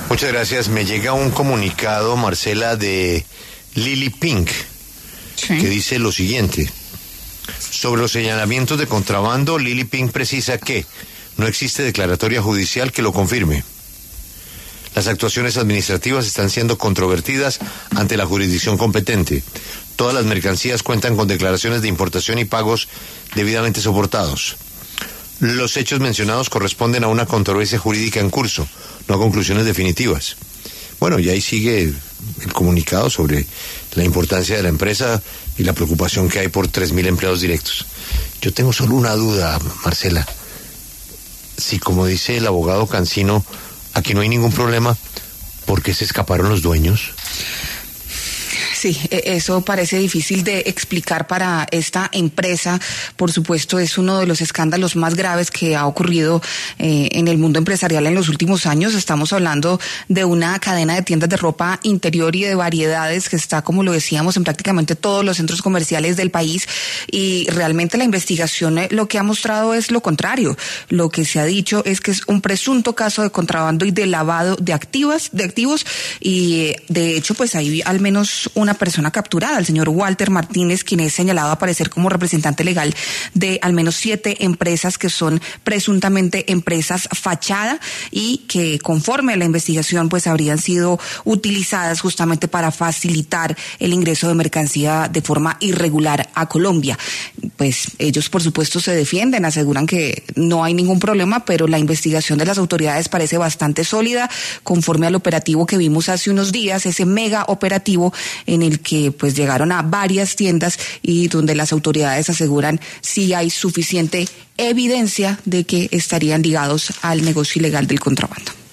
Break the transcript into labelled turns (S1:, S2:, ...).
S1: Muchas gracias. Me llega un comunicado, Marcela, de Lily Pink, que dice lo siguiente. Sobre los señalamientos de contrabando, Lily Pink precisa que no existe declaratoria judicial que lo confirme. Las actuaciones administrativas están siendo controvertidas ante la jurisdicción competente. Todas las mercancías cuentan con declaraciones de importación y pagos debidamente soportados. Los hechos mencionados corresponden a una controversia jurídica en curso, no a conclusiones definitivas. Bueno, y ahí sigue el comunicado sobre la importancia de la empresa y la preocupación que hay por 3.000 empleados directos. Yo tengo solo una duda, Marcela. Si, como dice el abogado Cancino, aquí no hay ningún problema, ¿por qué se escaparon los dueños?
S2: Sí, eso parece difícil de explicar para esta empresa. Por supuesto, es uno de los escándalos más graves que ha ocurrido en el mundo empresarial en los últimos años. Estamos hablando de una cadena de tiendas de ropa interior y de variedades que está, como lo decíamos, en prácticamente todos los centros comerciales del país, y realmente la investigación lo que ha mostrado es lo contrario. Lo que se ha dicho es que es un presunto caso de contrabando y de lavado de activos, y de hecho pues hay al menos una persona capturada, el señor Walter Martínez, quien es señalado a aparecer como representante legal de al menos 7 empresas que son presuntamente empresas fachada y que, conforme a la investigación, pues habrían sido utilizadas justamente para facilitar el ingreso de mercancía de forma irregular a Colombia. Pues ellos, por supuesto, se defienden, aseguran que no hay ningún problema, pero la investigación de las autoridades parece bastante sólida, conforme al operativo que vimos hace unos días, ese mega operativo en el que pues llegaron a varias tiendas y donde las autoridades aseguran si hay suficiente evidencia de que estarían ligados al negocio ilegal del contrabando.